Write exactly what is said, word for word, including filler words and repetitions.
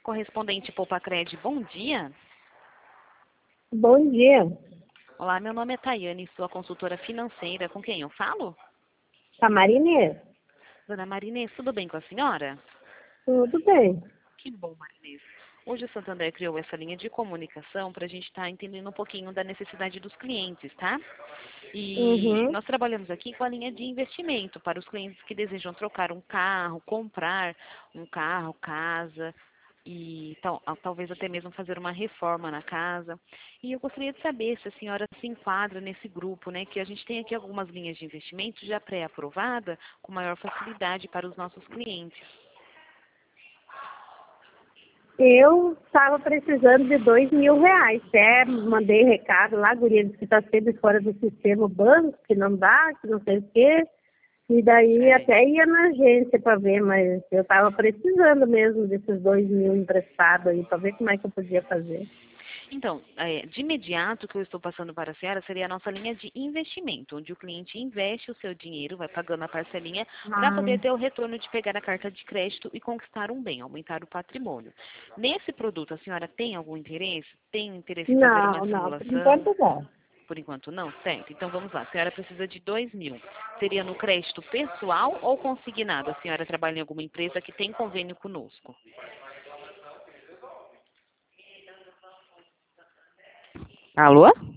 correspondente Poupacred, bom dia. Bom dia. Olá, meu nome é Tayane, sou a consultora financeira. Com quem eu falo? Com a Marinês? Dona Marinês, tudo bem com a senhora? Tudo bem. Que bom, Marinês. Hoje o Santander criou essa linha de comunicação para a gente estar entendendo um pouquinho da necessidade dos clientes, tá? E Uhum. nós trabalhamos aqui com a linha de investimento para os clientes que desejam trocar um carro, comprar um carro, casa e tal, talvez até mesmo fazer uma reforma na casa. E eu gostaria de saber se a senhora se enquadra nesse grupo, né? Que a gente tem aqui algumas linhas de investimento já pré-aprovada com maior facilidade para os nossos clientes. Eu estava precisando de dois mil reais. Até mandei recado lá, guria, disse que está sempre fora do sistema banco, que não dá, que não sei o quê. E daí É. até ia na agência para ver, mas eu estava precisando mesmo desses dois mil emprestados aí, para ver como é que eu podia fazer. Então, é, de imediato, o que eu estou passando para a senhora seria a nossa linha de investimento, onde o cliente investe o seu dinheiro, vai pagando a parcelinha, para Ah, poder ter o retorno de pegar a carta de crédito e conquistar um bem, aumentar o patrimônio. Nesse produto, a senhora tem algum interesse? Tem interesse em fazer uma não, não, por simulação? enquanto não. Por enquanto não? Certo. Então vamos lá. A senhora precisa de dois mil. Seria no crédito pessoal ou consignado? A senhora trabalha em alguma empresa que tem convênio conosco? Alô?